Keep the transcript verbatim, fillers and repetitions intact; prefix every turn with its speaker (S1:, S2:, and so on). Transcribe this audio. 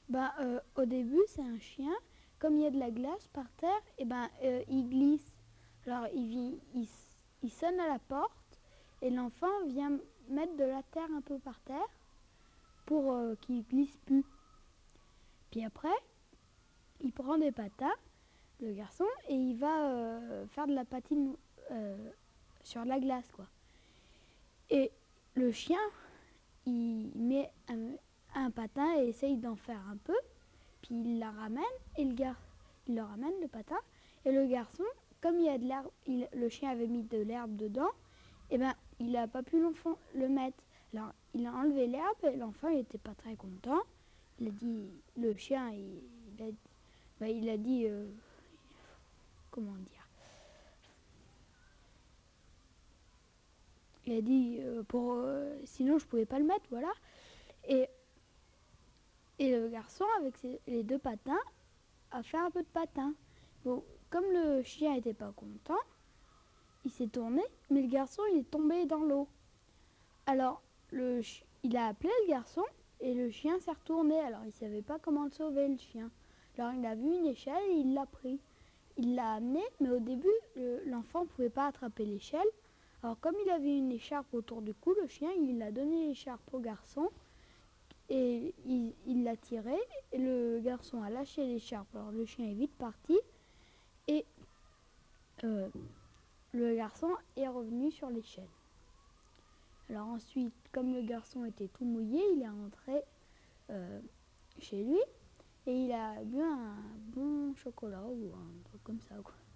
S1: Ben, euh, au début, c'est un chien. Comme il y a de la glace par terre, et ben, euh, il glisse. Alors, il, vit, il, il sonne à la porte et l'enfant vient mettre de la terre un peu par terre pour euh, qu'il glisse plus. Puis après, il prend des patins, le garçon, et il va euh, faire de la patine euh, sur la glace, quoi. Et le chien, il met un, un patin et essaye d'en faire un peu, puis il la ramène, et le, gar, il le ramène, le patin, et le garçon, comme il y a de l'herbe, il, le chien avait mis de l'herbe dedans, et ben il n'a pas pu le mettre. Alors il a enlevé l'herbe et l'enfant il n'était pas très content. Il a dit, le chien, il, il, a, ben, il a dit, euh, comment dire, il a dit, euh, pour, euh, sinon je pouvais pas le mettre, voilà. Et, et le garçon, avec ses, les deux patins, a fait un peu de patin. Bon, comme le chien était pas content, il s'est tourné, mais le garçon il est tombé dans l'eau. Alors, le, il a appelé le garçon et le chien s'est retourné. Alors, il savait pas comment le sauver, le chien. Alors, il a vu une échelle et il l'a pris. Il l'a amené, mais au début, le, l'enfant ne pouvait pas attraper l'échelle. Alors, comme il avait une écharpe autour du cou, le chien, il a donné l'écharpe au garçon et il, il l'a tiré. Et le garçon a lâché l'écharpe. Alors, le chien est vite parti et euh, le garçon est revenu sur l'échelle. Alors ensuite, comme le garçon était tout mouillé, il est rentré euh, chez lui et il a bu un bon chocolat ou un truc comme ça, quoi.